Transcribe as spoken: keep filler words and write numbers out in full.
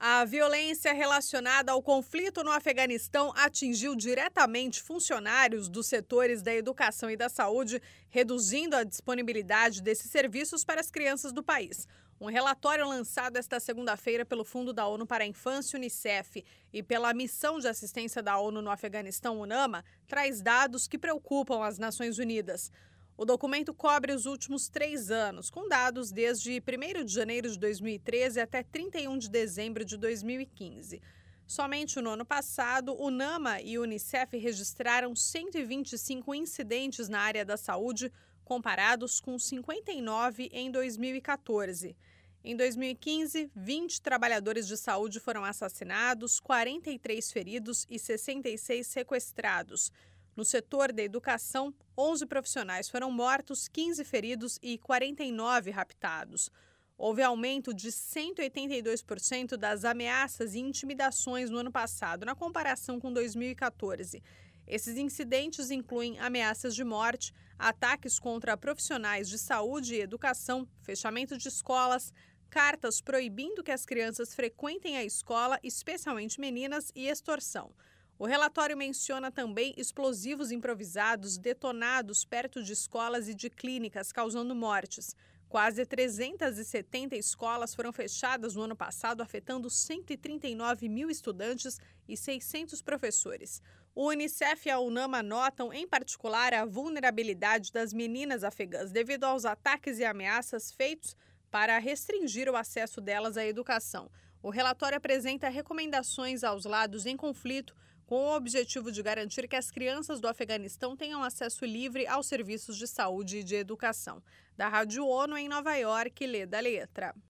A violência relacionada ao conflito no Afeganistão atingiu diretamente funcionários dos setores da educação e da saúde, reduzindo a disponibilidade desses serviços para as crianças do país. Um relatório lançado esta segunda-feira pelo Fundo da ONU para a Infância, Unicef, e pela Missão de Assistência da ONU no Afeganistão, UNAMA, traz dados que preocupam as Nações Unidas. O documento cobre os últimos três anos, com dados desde primeiro de janeiro de dois mil e treze até trinta e um de dezembro de dois mil e quinze. Somente no ano passado, o UNAMA e o Unicef registraram cento e vinte e cinco incidentes na área da saúde, comparados com cinquenta e nove em dois mil e quatorze. Em dois mil e quinze, vinte trabalhadores de saúde foram assassinados, quarenta e três feridos e sessenta e seis sequestrados. No setor da educação, onze profissionais foram mortos, quinze feridos e quarenta e nove raptados. Houve aumento de cento e oitenta e dois por cento das ameaças e intimidações no ano passado, na comparação com dois mil e quatorze. Esses incidentes incluem ameaças de morte, ataques contra profissionais de saúde e educação, fechamento de escolas, cartas proibindo que as crianças frequentem a escola, especialmente meninas, e extorsão. O relatório menciona também explosivos improvisados detonados perto de escolas e de clínicas, causando mortes. Quase trezentas e setenta escolas foram fechadas no ano passado, afetando cento e trinta e nove mil estudantes e seiscentos professores. O Unicef e a UNAMA notam, em particular, a vulnerabilidade das meninas afegãs devido aos ataques e ameaças feitos para restringir o acesso delas à educação. O relatório apresenta recomendações aos lados em conflito, com o objetivo de garantir que as crianças do Afeganistão tenham acesso livre aos serviços de saúde e de educação. Da Rádio ONU em Nova York, Leda Letra.